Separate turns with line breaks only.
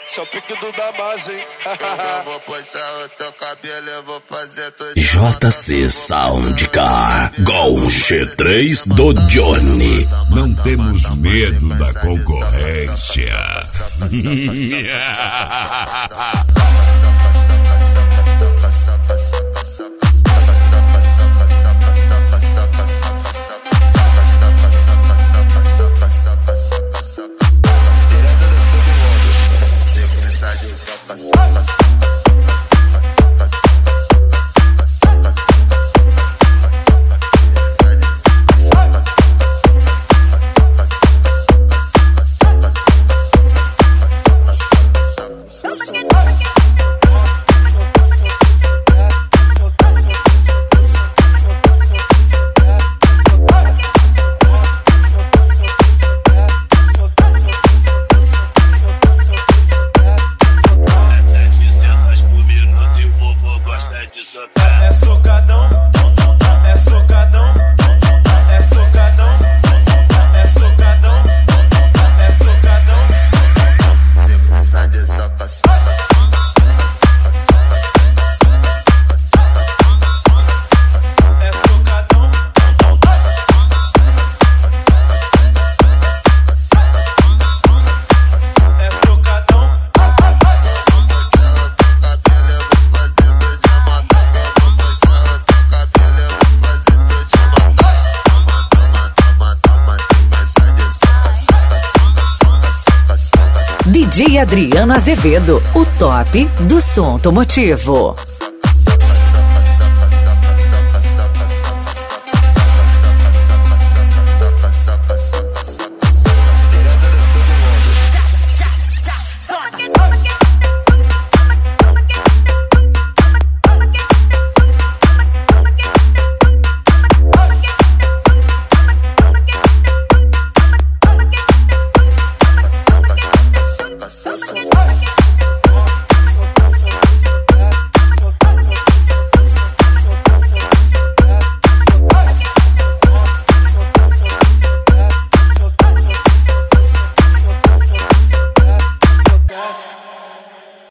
Esse é o pique do Damas, hein?
Eu vou puxar o teu cabelo, eu vou fazer tudo.
JC Soundcar com G3 do Johnny.
Não temos medo da concorrência.
É socadão, é socadão, é socadão, é socadão, é socadão.
Sempre sai de soca, soca,
é socadão. É socadão.
DJ Adriano Azevedo, o top do som automotivo.